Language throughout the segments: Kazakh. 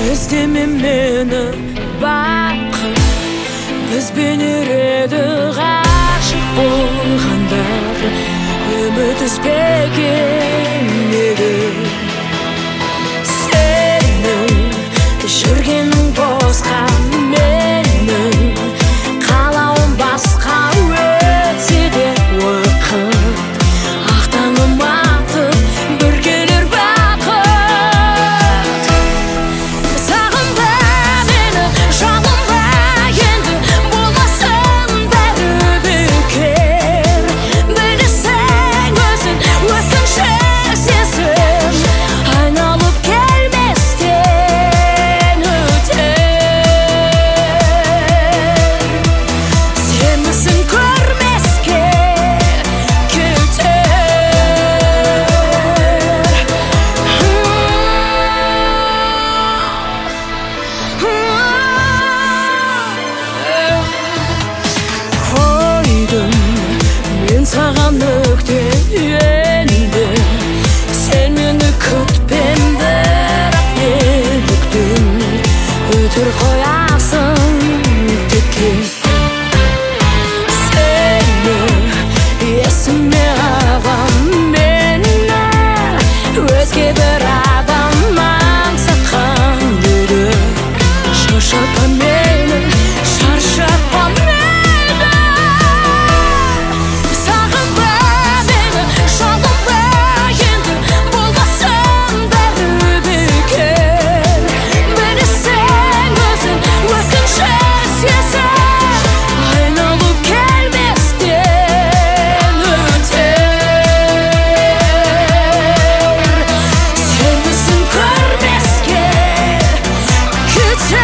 іздеме мені бақыт, бізбен ереді ғашық болғандар, үміт үзбеген еді. Сенің жүргенің босқа, менің қалауым басқа. Өтсе де уақыт, ақ таңым атып бір келер бақыт. Сағынба мені, жалынба енді, болмасын бәрі бекер. Білесің өзің өткінші сезім, айналып келместен өтер. Сенбісің көрмеске кетер. Қойдым мен саған нүкте енді, сен мені күтпен, бірақ неліктен өтір қоясың текке. Сені есіме алам, мені өзге бір адам аңсатқан еді. Шаршатпа мені, шаршатпа мені. Сағынба мені, жалынба енді, болмасын бәрі бекер. Білесің өзің өткінші сезім, айналып келместен өтер. Сенбісің көрмеске кетер.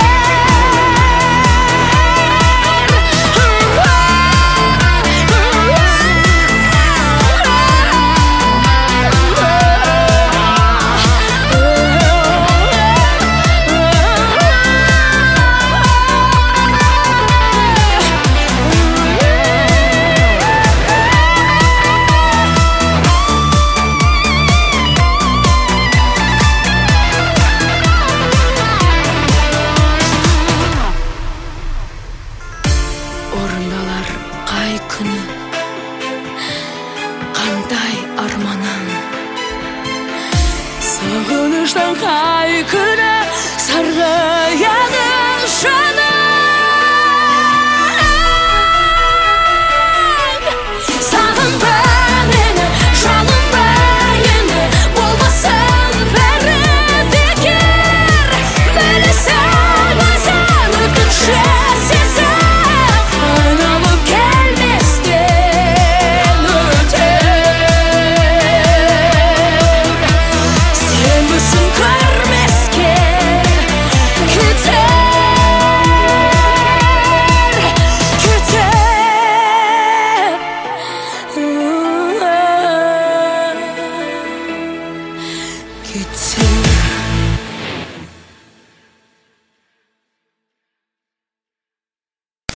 Орындалар қай күні, қандай арманым. Сағыныштан қай күні сарғаяды жаным.